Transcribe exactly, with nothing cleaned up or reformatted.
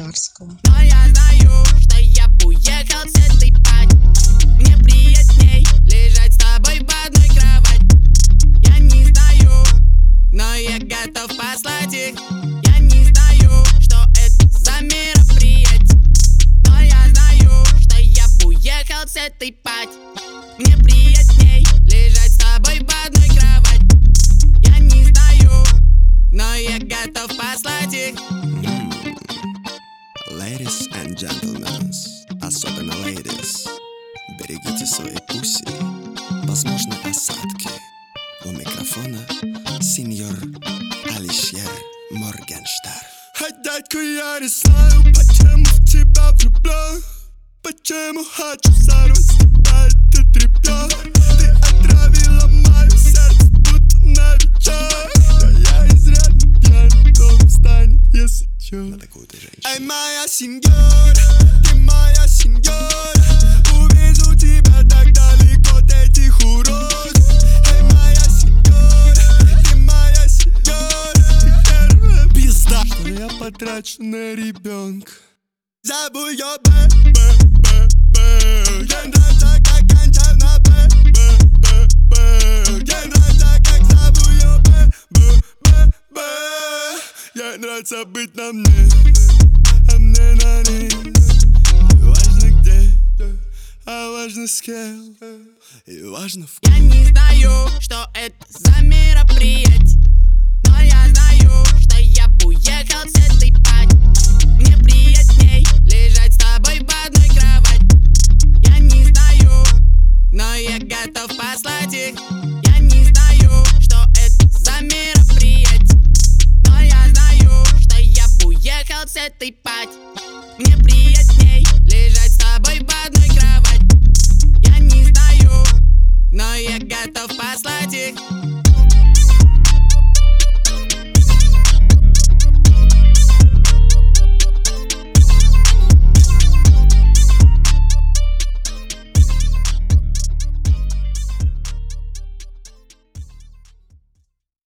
Татарского. Но я знаю, что я бы уехал с этой пати. Мне приятней лежать с тобой в одной кровати. Я не знаю, но я готов послать их. Я не знаю, что это за мероприятие. Но я знаю, что я бы уехал с этой пати. Мне приятней лежать с тобой в одной кровати. Я не знаю, но я готов послать их. Ladies and gentlemen, особенно ladies, берегите свои пуси, возможны осадки. У микрофона сеньор Алишер Моргенштерн. Ай, дядька, я не знаю, почему в тебя влюблен. Почему хочу сорвать с тебя это тряпье. Ты отравила мое сердце, будто новичок. Да я изрядно пьян, дом встанет, если чё. На такую ты женщину. Эй, моя сеньора, ты моя сеньора. Увезу тебя так далеко от этих уродов. Эй, моя сеньора, ты моя сеньора. Ты первая пизда, что я потрачу на ребенка. Забудь ее, б, б, б, б. Ей нравится, как кончаю на б, б, б, б. Ей нравится, как зову ее, б, б, б, б. Ей нравится быть на мне, а мне на ней. И важно где, а важно с кем. И важно в Я не знаю, что это за мероприятие. Но я знаю, что я бы уехал с этой пати. Мне приятней лежать с тобой в одной кровати. Я не знаю, но я готов послать их. Я не знаю, что это за мероприятие. Но я знаю, что я бы уехал с этой пати.